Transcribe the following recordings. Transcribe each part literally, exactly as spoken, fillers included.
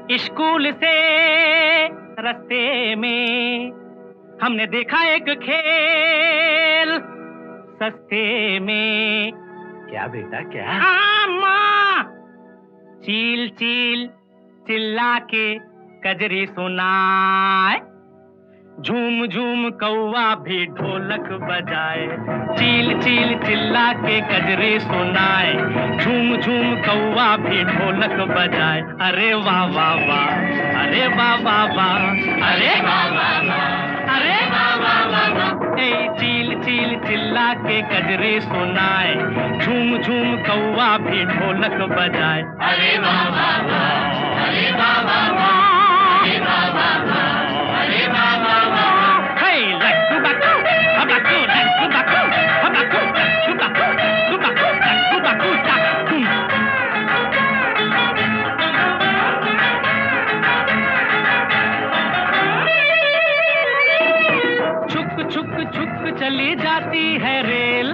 School से रास्ते में हमने देखा एक खेल सस्ते में। क्या बेटा क्या? हाँ माँ, चील चील चिल्ला के कजरी सुनाए, झूम झूम कौवा भी ढोलक बजाए। चील चील चिल्ला के कजरी सुनाए, झूम झूम कौवा भी ढोलक बजाए। अरे वाह वाह वाह, अरे वाह वाह वाह, अरे वाह वाह वाह, अरे वाह वाह वाह। ए चील चील चिल्ला के कजरी सुनाए, झूम झूम कौवा भी ढोलक बजाए। अरे वाह वाह वाह, अरे वाह वाह वाह, अरे वाह वाह वाह, अरे वाह वाह वाह। Hey, let's go back, go back, let's go back, go back, let's go back, go back, let's go back, go back. छुक छुक छुक चली जाती है रेल,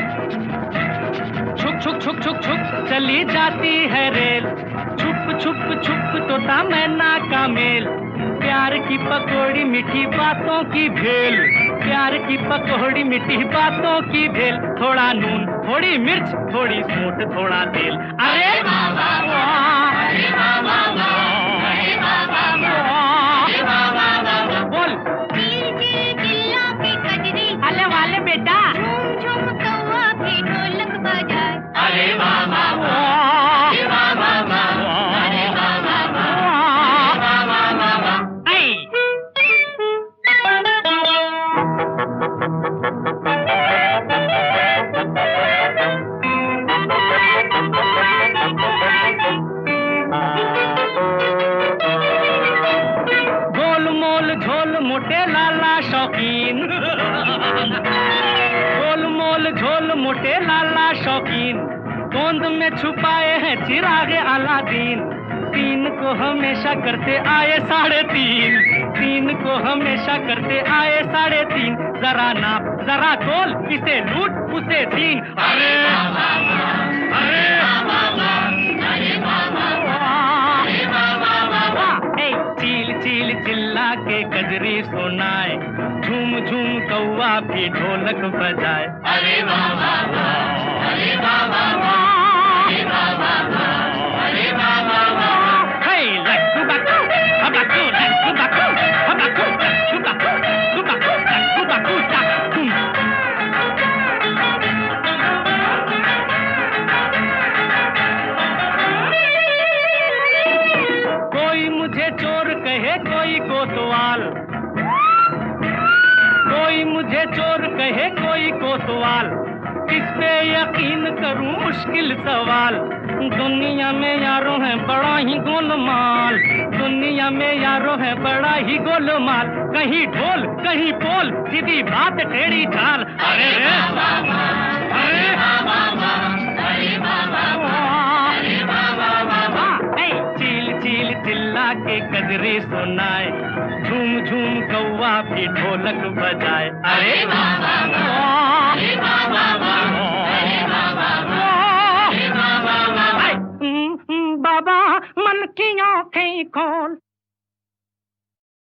छुक छुक छुक छुक छुक चली जाती है रेल। छुप छुप छुप तोता मैना का मेल, प्यार की पकौड़ी मीठी बातों की भेल। प्यार की पकौड़ी मीठी बातों की भेल, थोड़ा नून थोड़ी मिर्च थोड़ी सूंठ थोड़ा तेल। अरे वाह वाह वाह, अरे वाह वाह वाह, अरे वाह वाह वाह, अरे वाह वाह वाह। बोल चील चील चिल्ला के कजरी, अले वाले बेटा, झूम झूम कौवा भी ढोलक बजाए। अरे वाह वाह वाह, अरे वाह वाह वाह, अरे वाह वाह वाह, वाह वाह वाह वाह। गोलमोल झोल मोटे लाला शौकीन, गोलमोल झोल मोटे लाला शौकीन, गोंद में छुपाए हैं चिराग अलादीन। तीन को हमेशा करते आए साढ़े तीन, तीन को हमेशा करते आए साढ़े तीन। जरा नाप जरा तोल, इसे लूट उसे छीन। अरे वाह वाह वाह, अरे वाह वाह वाह, अरे वाह वाह वाह, अरे वाह वाह वाह वाह। ए चील चील चिल्ला के कजरी सुनाए, झूम झूम कौवा भी ढोलक बजाए। अरे वाह वाह वाह, अरे वाह वाह वाह, अरे वाह वाह वाह, अरे वाह वाह वाह। Hey, let's go back, go back, let's go back, go back, let's go back, go back, let's go back, go back. कोई मुझे चोर कहे कोई कोतवाल, कोई मुझे चोर कहे कोई कोतवाल, किस पे यकीन करूं मुश्किल सवाल। दुनिया में यारों है बड़ा ही गोलमाल, दुनिया में यारों है बड़ा ही गोलमाल। कहीं ढोल कहीं पोल, सीधी बात टेढ़ी चाल। अरे रे अरे चील चील चिल्ला के कजरी सुनाए, झूम झूम कौवा भी ढोलक बजाए। अरे वाह वाह वाह, अरे वाह वाह वाह, अरे वाह वाह वाह, अरे वाह वाह वाह। बाबा मन की आँखें खोल